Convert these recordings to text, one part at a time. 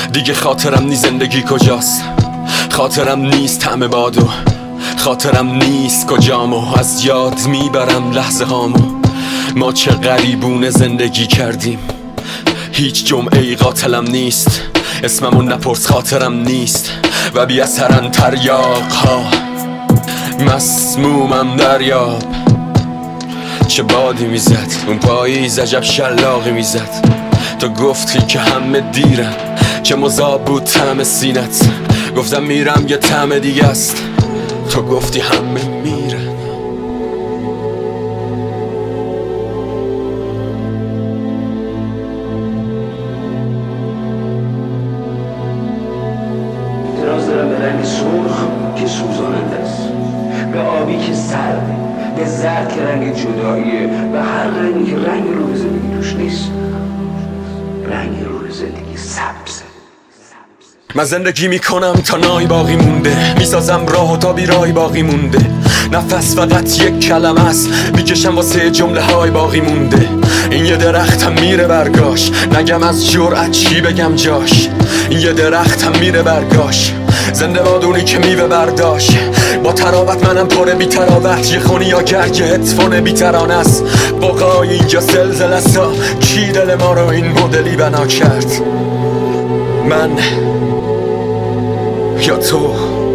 دیگه خاطرم نیست زندگی کجاست، خاطرم نیست طعم بادو، خاطرم نیست کجامو، از یاد میبرم لحظه هامو. ما چه غریبونه زندگی کردیم، هیچ جمعه ای قاتلم نیست، اسممو نپرس خاطرم نیست و بی اثرن تریاق ها. مسمومم دریاب، چه بادی میزد اون پاییز، عجب شلاقی میزد. تو گفتی که همه دیرن، چه مذاب بود طعم سینت. گفتم میرم یه طعم دیگه است، تو گفتی همه میرن. اعتراض دارم به رنگ سرخ که سوزاننده است، به آبی که سرده، به زرد که رنگ جداییه، به هر رنگی که رنگ روح زندگی توش نیست. رنگ روح زندگی سبزه. من زندگی میکنم تا نای باقی مونده، میسازم راه و تا بیرای باقی مونده. نفس فقط یک کلمه است، میکشم واسه جمله های باقی مونده. این یه درختم میره برگاش، نگم از جرأت چی بگم جاش. این یه درختم میره برگاش، زنده بادونی که میوه برداشت. با تراوت منم پر بی تراوت، یه خونی یا گرگ هدفون بی ترانه است. بقای اینجا زلزله است، کی دل ما رو این مدلی بنا کرد؟ من یا تو؟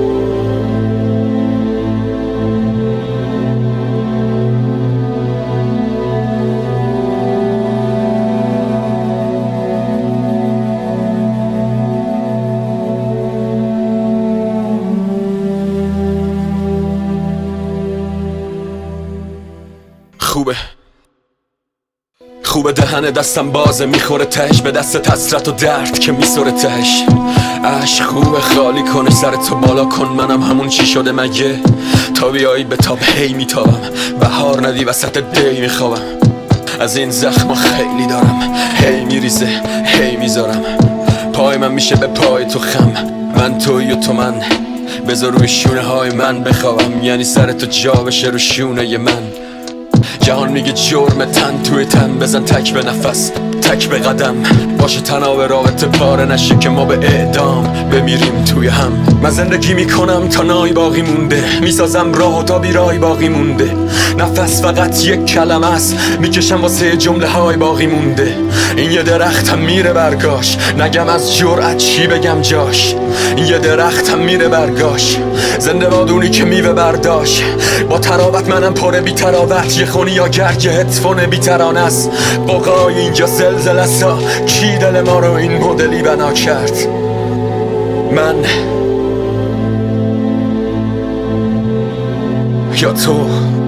خوبه دهن دستم بازه، میخوره تهش به دست حسرت و درد که میسوره تهش. عشق خوبه خالی کنه سر تو بالا کن، منم همون چی شده مگه؟ تا بیایی به تاب هی میتابم، بهار ندی وسط دی میخوابم. از این زخم خیلی دارم، هی میریزه هی میذارم. پای من میشه به پای تو خم، من توی و تو من. بذار روی شونه های من بخوابم، یعنی سر تو جا بشه رو شونه من. جهان میگه جرم تن توی تن، بزن تک به نفس تک به قدم. باشه تناب رابطه پاره نشه که ما به اعدام بمیریم توی هم. من زندگی میکنم تا نای باقی مونده، میسازم راه و تا بیرای باقی مونده. نفس فقط یک کلمه است، میکشم واسه جمله های باقی مونده. این یه درختم میره برگاش، نگم از جرأت چی بگم جاش. این یه درختم میره برگاش، زنده بادونی که میوه برداشت. با تراوت منم پر بی تراوت، یه خونی یا گرگ هدفون بی ترانه است. بقای اینجا زلزله است، کی دل ما رو این مدلی بنا کرد؟ من یا تو؟